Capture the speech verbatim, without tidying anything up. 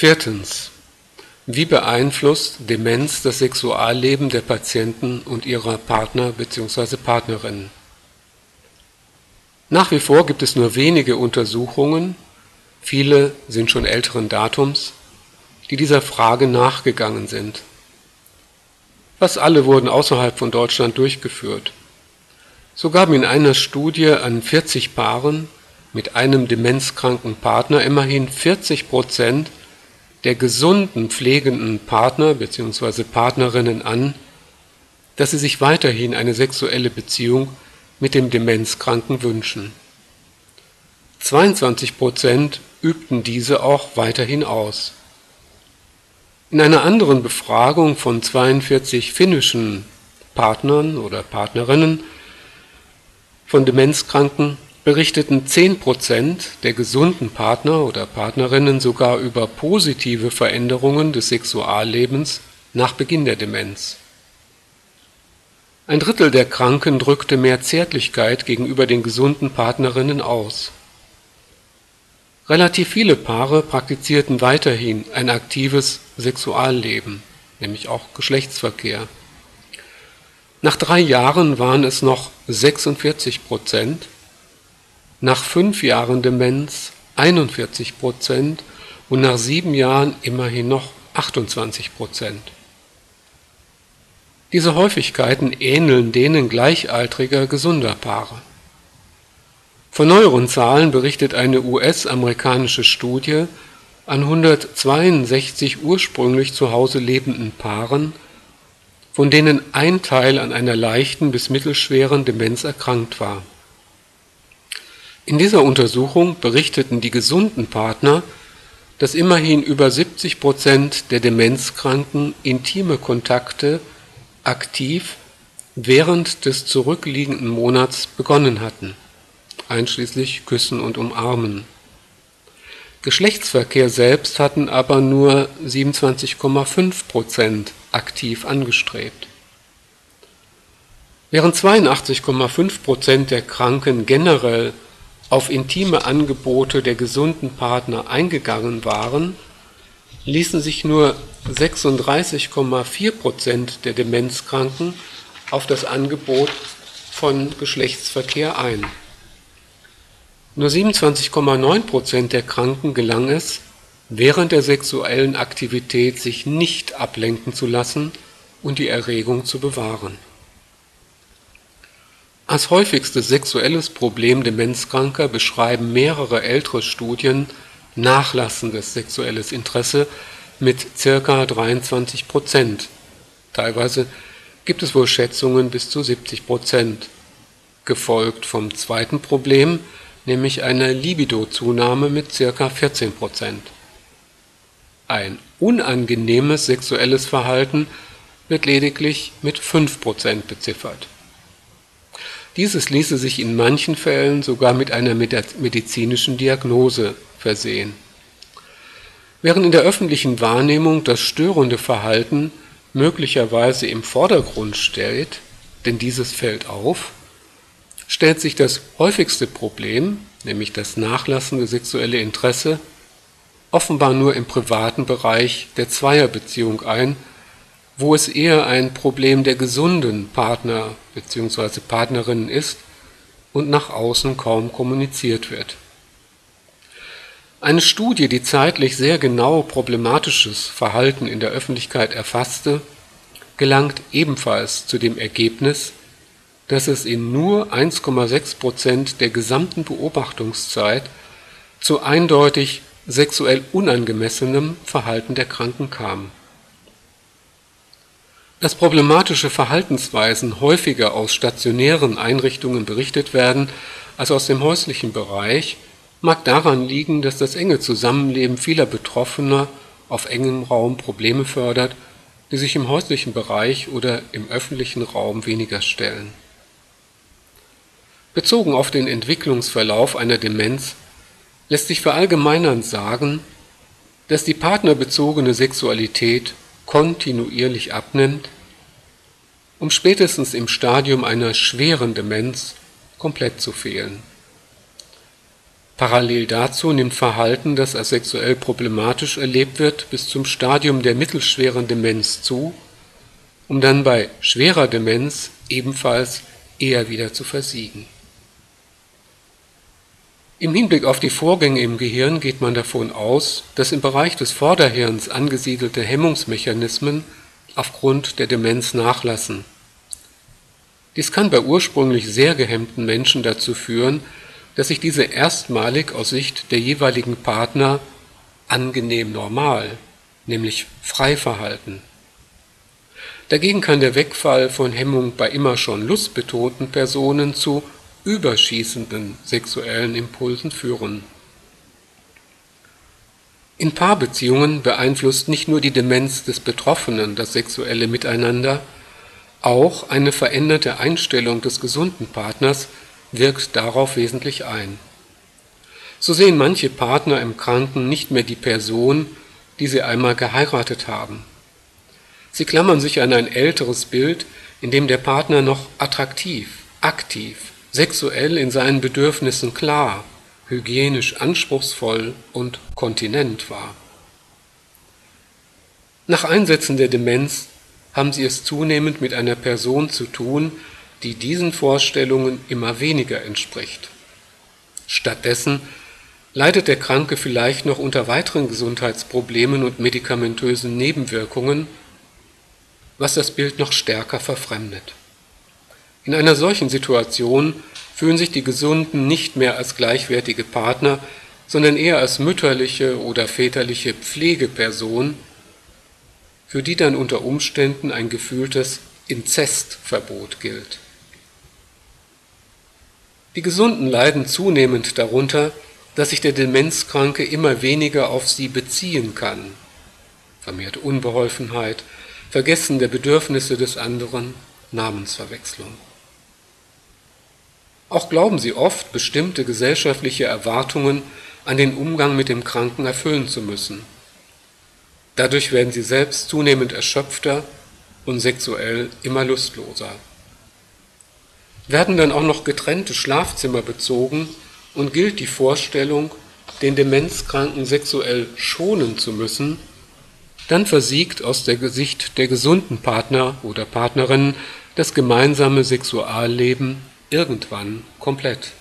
Viertens. Wie beeinflusst Demenz das Sexualleben der Patienten und ihrer Partner bzw. Partnerinnen? Nach wie vor gibt es nur wenige Untersuchungen, viele sind schon älteren Datums, die dieser Frage nachgegangen sind. Fast alle wurden außerhalb von Deutschland durchgeführt. So gaben in einer Studie an vierzig Paaren mit einem demenzkranken Partner immerhin vierzig Prozent der gesunden pflegenden Partner bzw. Partnerinnen an, dass sie sich weiterhin eine sexuelle Beziehung mit dem Demenzkranken wünschen. zweiundzwanzig Prozent übten diese auch weiterhin aus. In einer anderen Befragung von zweiundvierzig finnischen Partnern oder Partnerinnen von Demenzkranken berichteten zehn Prozent der gesunden Partner oder Partnerinnen sogar über positive Veränderungen des Sexuallebens nach Beginn der Demenz. Ein Drittel der Kranken drückte mehr Zärtlichkeit gegenüber den gesunden Partnerinnen aus. Relativ viele Paare praktizierten weiterhin ein aktives Sexualleben, nämlich auch Geschlechtsverkehr. Nach drei Jahren waren es noch sechsundvierzig Prozent, nach fünf Jahren Demenz einundvierzig Prozent und nach sieben Jahren immerhin noch achtundzwanzig Prozent. Diese Häufigkeiten ähneln denen gleichaltriger gesunder Paare. Von neueren Zahlen berichtet eine U S-amerikanische Studie an hundertzweiundsechzig ursprünglich zu Hause lebenden Paaren, von denen ein Teil an einer leichten bis mittelschweren Demenz erkrankt war. In dieser Untersuchung berichteten die gesunden Partner, dass immerhin über siebzig Prozent der Demenzkranken intime Kontakte aktiv während des zurückliegenden Monats begonnen hatten, einschließlich Küssen und Umarmen. Geschlechtsverkehr selbst hatten aber nur siebenundzwanzig Komma fünf Prozent aktiv angestrebt. Während zweiundachtzig Komma fünf Prozent der Kranken generell auf intime Angebote der gesunden Partner eingegangen waren, ließen sich nur sechsunddreißig Komma vier Prozent der Demenzkranken auf das Angebot von Geschlechtsverkehr ein. Nur siebenundzwanzig Komma neun Prozent der Kranken gelang es, während der sexuellen Aktivität sich nicht ablenken zu lassen und die Erregung zu bewahren. Als häufigstes sexuelles Problem Demenzkranker beschreiben mehrere ältere Studien nachlassendes sexuelles Interesse mit ca. dreiundzwanzig Prozent. Teilweise gibt es wohl Schätzungen bis zu siebzig Prozent, gefolgt vom zweiten Problem, nämlich einer Libido-Zunahme mit ca. vierzehn Prozent. Ein unangenehmes sexuelles Verhalten wird lediglich mit fünf Prozent beziffert. Dieses ließe sich in manchen Fällen sogar mit einer medizinischen Diagnose versehen. Während in der öffentlichen Wahrnehmung das störende Verhalten möglicherweise im Vordergrund steht, denn dieses fällt auf, stellt sich das häufigste Problem, nämlich das nachlassende sexuelle Interesse, offenbar nur im privaten Bereich der Zweierbeziehung ein, wo es eher ein Problem der gesunden Partner bzw. Partnerinnen ist und nach außen kaum kommuniziert wird. Eine Studie, die zeitlich sehr genau problematisches Verhalten in der Öffentlichkeit erfasste, gelangt ebenfalls zu dem Ergebnis, dass es in nur eins Komma sechs Prozent der gesamten Beobachtungszeit zu eindeutig sexuell unangemessenem Verhalten der Kranken kam. Dass problematische Verhaltensweisen häufiger aus stationären Einrichtungen berichtet werden als aus dem häuslichen Bereich, mag daran liegen, dass das enge Zusammenleben vieler Betroffener auf engem Raum Probleme fördert, die sich im häuslichen Bereich oder im öffentlichen Raum weniger stellen. Bezogen auf den Entwicklungsverlauf einer Demenz lässt sich verallgemeinernd sagen, dass die partnerbezogene Sexualität kontinuierlich abnimmt, um spätestens im Stadium einer schweren Demenz komplett zu fehlen. Parallel dazu nimmt Verhalten, das als sexuell problematisch erlebt wird, bis zum Stadium der mittelschweren Demenz zu, um dann bei schwerer Demenz ebenfalls eher wieder zu versiegen. Im Hinblick auf die Vorgänge im Gehirn geht man davon aus, dass im Bereich des Vorderhirns angesiedelte Hemmungsmechanismen aufgrund der Demenz nachlassen. Dies kann bei ursprünglich sehr gehemmten Menschen dazu führen, dass sich diese erstmalig aus Sicht der jeweiligen Partner angenehm normal, nämlich frei verhalten. Dagegen kann der Wegfall von Hemmung bei immer schon lustbetonten Personen zu überschießenden sexuellen Impulsen führen. In Paarbeziehungen beeinflusst nicht nur die Demenz des Betroffenen das sexuelle Miteinander, auch eine veränderte Einstellung des gesunden Partners wirkt darauf wesentlich ein. So sehen manche Partner im Kranken nicht mehr die Person, die sie einmal geheiratet haben. Sie klammern sich an ein älteres Bild, in dem der Partner noch attraktiv, aktiv, sexuell in seinen Bedürfnissen klar, hygienisch anspruchsvoll und kontinent war. Nach Einsetzen der Demenz haben sie es zunehmend mit einer Person zu tun, die diesen Vorstellungen immer weniger entspricht. Stattdessen leidet der Kranke vielleicht noch unter weiteren Gesundheitsproblemen und medikamentösen Nebenwirkungen, was das Bild noch stärker verfremdet. In einer solchen Situation fühlen sich die Gesunden nicht mehr als gleichwertige Partner, sondern eher als mütterliche oder väterliche Pflegeperson, für die dann unter Umständen ein gefühltes Inzestverbot gilt. Die Gesunden leiden zunehmend darunter, dass sich der Demenzkranke immer weniger auf sie beziehen kann. Vermehrte Unbeholfenheit, Vergessen der Bedürfnisse des anderen, Namensverwechslung. Auch glauben sie oft, bestimmte gesellschaftliche Erwartungen an den Umgang mit dem Kranken erfüllen zu müssen. Dadurch werden sie selbst zunehmend erschöpfter und sexuell immer lustloser. Werden dann auch noch getrennte Schlafzimmer bezogen und gilt die Vorstellung, den Demenzkranken sexuell schonen zu müssen, dann versiegt aus der Sicht der gesunden Partner oder Partnerin das gemeinsame Sexualleben irgendwann komplett.